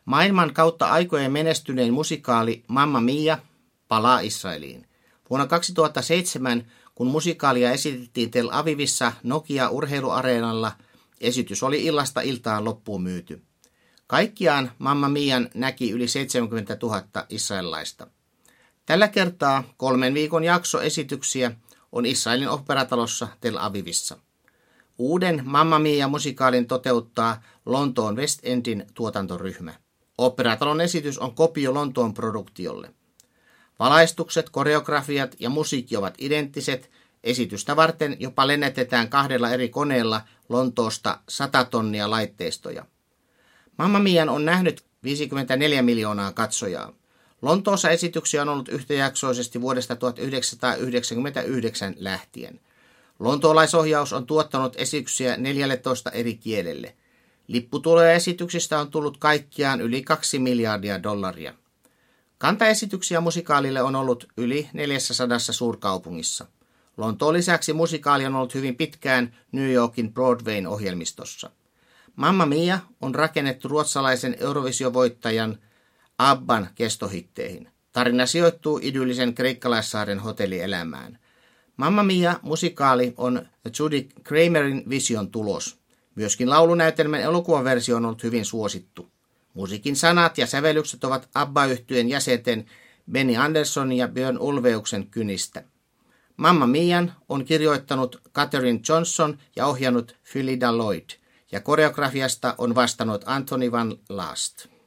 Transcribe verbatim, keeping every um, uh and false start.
Maailman kautta aikojen menestynein musikaali Mamma Mia palaa Israeliin. Vuonna kaksituhattaseitsemän, kun musikaalia esitettiin Tel Avivissa Nokia-urheiluareenalla, esitys oli illasta iltaan loppuun myyty. Kaikkiaan Mamma Mian näki yli seitsemänkymmentätuhatta israelilaista. Tällä kertaa kolmen viikon jakso esityksiä on Israelin oopperatalossa Tel Avivissa. Uuden Mamma Mia-musikaalin toteuttaa Lontoon West Endin tuotantoryhmä. Oopperatalon esitys on kopio Lontoon produktiolle. Valaistukset, koreografiat ja musiikki ovat identtiset. Esitystä varten jopa lennätetään kahdella eri koneella Lontoosta sata tonnia laitteistoja. Mamma Mian on nähnyt viisikymmentäneljä miljoonaa katsojaa. Lontoossa esityksiä on ollut yhtäjaksoisesti vuodesta tuhatyhdeksänsataayhdeksänkymmentäyhdeksän lähtien. Lontoolaisohjaus on tuottanut esityksiä neljätoista eri kielelle. Lipputuloja esityksistä on tullut kaikkiaan yli kaksi miljardia dollaria. Kantaesityksiä musikaalille on ollut yli neljässäsadassa suurkaupungissa. Lontoon lisäksi musikaali on ollut hyvin pitkään New Yorkin Broadwayn ohjelmistossa. Mamma Mia on rakennettu ruotsalaisen Eurovisiovoittajan Abban kestohitteihin. Tarina sijoittuu idyllisen kreikkalaissaaren hotellielämään. Mamma Mia musikaali on Judy Kramerin vision tulos. Myöskin laulunäytelmän elokuvaversio on ollut hyvin suosittu. Musiikin sanat ja sävellykset ovat ABBA-yhtyeen jäsenten Benny Andersson ja Björn Ulvaeuksen kynistä. Mamma Mian on kirjoittanut Katherine Johnson ja ohjannut Phyllida Lloyd, ja koreografiasta on vastannut Anthony Van Laast.